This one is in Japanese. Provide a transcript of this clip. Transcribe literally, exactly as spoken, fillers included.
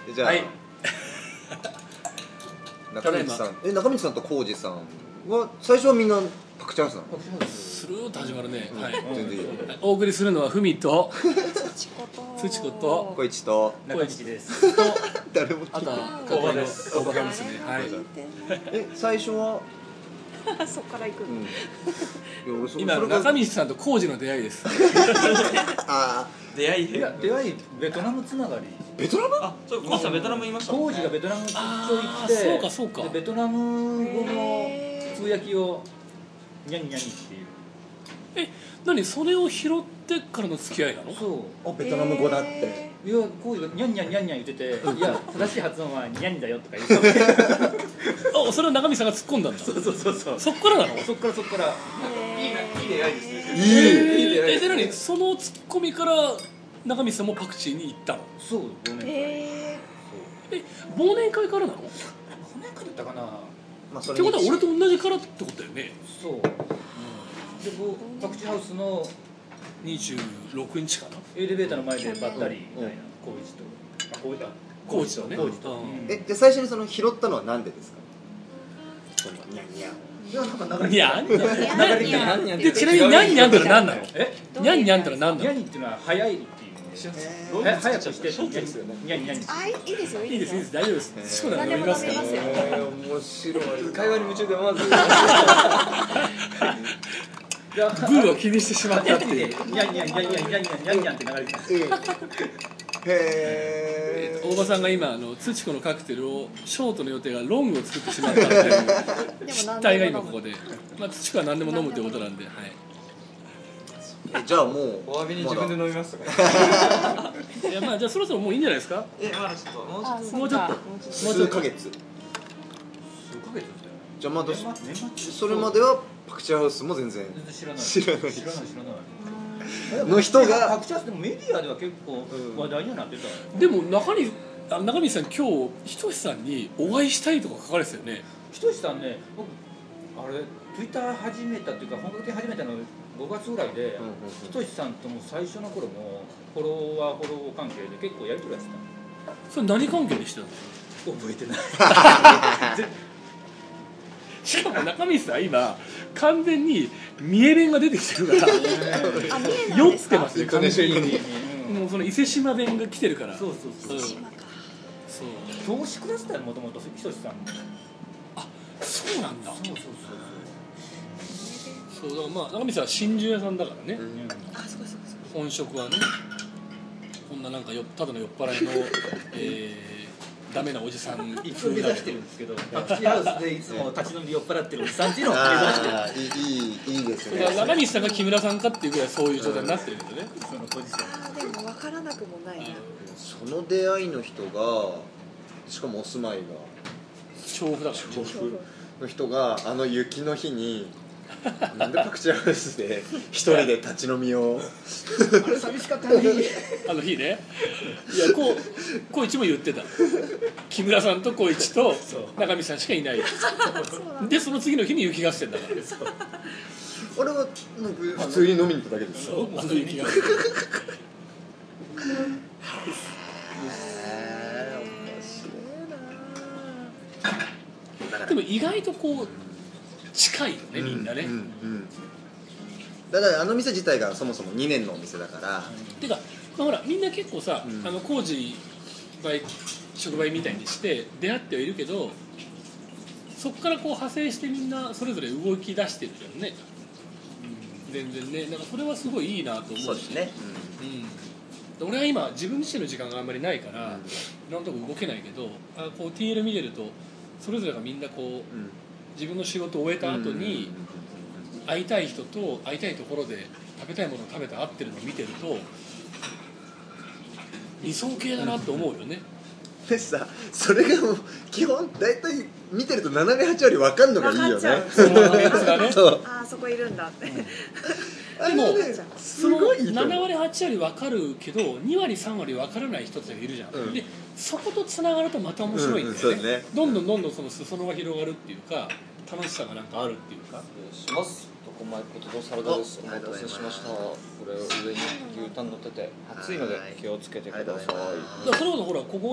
じゃあ、はい、中道さん、え中道さんと浩二さんは最初はみんなパクチャンスなの？ スルーッと始まるね、うん、はい、 全然いいよ。 お送りするのはふみと土子と土子と小一と中道ですと誰もあとは大場です。 大場さんですね。はい。 え最初はそっから行くの、 うん、 今中道さんと浩二の出会いですあ出会いいや出会いベトナムつながり。 ベトナム？ あ、そう、コウさんベトナムいましたもんね。 浩二がベトナム出張行って、 そうかそうか。 ベトナム語の通訳をニャンニャンっていう。 え、何それを拾ってからの付き合いなの？ そう。 あベトナム語だって。 いや浩二がニャンニャンニャンニャン言ってて、いや正しい発音はニャンだよとか言って。 あ、それを中身さんが突っ込んだんだ。 そうそうそうそう。 そっからなの？ そっからそっから。 いいないい出会いですね。 いい。 え、で何その突っ込みから中道さんもパクチーに行ったの？ そう忘年会。 ええ、忘年会からなの？ 忘年会だったかな。 まあそれってことは俺と同じからってことだよね。 そう。うん、でこうパクチーハウスのにじゅうろくにちかな。 エレベーターの前でばったりみたいな浩一と。あ浩一だ。 浩二とね。 浩二と。 えで最初にその拾ったのはなんでですか？そのニャンニャン。 いやなんか流れ。 いや、 流れニャンてでちなみにニャンニャンってのは何なの？ え？ ニャンニャンってのは何なの？ ニャンっていうのは早いっていう。早早くしてニャンニャンニャン。 あ、いいですよ、いいですよ。 いいですいいです大丈夫です。そうだ何でも飲みますよ。 面白い。 会話に夢中でまず。 グーを気にしてしまったっていう。 ニャンニャンニャンニャンニャンニャンニャンニャンって流れてた。 へー。 大場さんが今あの土子のカクテルをショートの予定がロングを作ってしまったっていう失態が今ここで、まあ土子は何でも飲むということなんで、はい。 えじゃあもうお詫びに自分で飲みましたから。 いやまあじゃあそろそろもういいんじゃないですか？ え、まだちょっともうちょっともうちょっと数ヶ月。 数ヶ月じゃあまだ年末それまではパクチーハウスも全然全然知らない知らない知らない知らないの人がパクチーハウスでもメディアでは結構話題にはなってた。 でも中にあ中道さん今日ひとしさんにお会いしたいとか書かれてたよね。 ひとしさんね、僕あれツイッター始めたっていうか本格的に始めたのごがつぐらいで、ひとしさんとも最初の頃もフォロワーフォロー関係で結構やり取りはしてた。 それ何関係でしてたの？ 覚えてない。 しかも中道さん今完全に三重弁が出てきてるからあ、見えな酔っんですか？ てますね完全に。もうその伊勢志摩弁が来てるから。 そうそうそう。 島か。 そう投資クラスターもともとひとしさん。 あ、そうなんだ。 そうそうそうだからまあ中道さんは真珠屋さんだからね、 そう。 あ、そうかそうかそうか。 本職はね。こんななんかよただの酔っ払いの、えー、ダメなおじさんいつも目指してるんですけど、パクチーハウスでいつも立ち飲みで酔っ払ってるおじさんっていうのを目指してる。 あーいいいいいいですね。 だから中道さんが木村さんかっていうぐらいそういう状態になってるけどね。 そのポジション。 あー、でも分からなくもないな。 その出会いの人がしかもお住まいが調布だから調布の人があの雪の日になんでパクチーハウスで一人で立ち飲みをあれ寂しかったね。 あの日ね。いやこう小一も言ってた。木村さんと小一と中道さんしかいない。でその次の日に雪合戦だから。 俺は普通に飲みに行っただけですよ。 あの雪合戦。でも意外とこう近いよね、みんなね、 うんうんうん、だからあの店自体がそもそもにねんのお店だから、 うん、てか、まあ、ほらみんな結構さ、 うん、 あの工事売触媒みたいにして出会ってはいるけどそこからこう派生してみんなそれぞれ動き出してるじゃんね、うん、全然ね。なんかそれはすごいいいなと思うし。 そうですね、 うん、俺は今自分自身の時間があんまりないから、うん、なんとか動けないけどあこう ティーエル 見てるとそれぞれがみんなこう、うん、自分の仕事を終えた後に会いたい人と会いたいところで食べたいものを食べて会ってるのを見てると理想系だなと思うよね。 でさ、それがもう基本大体見てるとななわりはちわり分かんのがいいよね。 そうメンツがね。 ああそこいるんだって。 でもそのななわりはちわり分かるけどにわりさんわり分からない人たちがいるじゃん、うん、でそことつながるとまた面白いんだよね、うんうん、ねどんどんどんどんその裾野が広がるっていうか楽しさがなんかあるっていうか。 します。とこまいこととサラダです。お待たせしました。これを上に牛タン乗ってて熱いので気をつけてください。 だからそれこそほらここ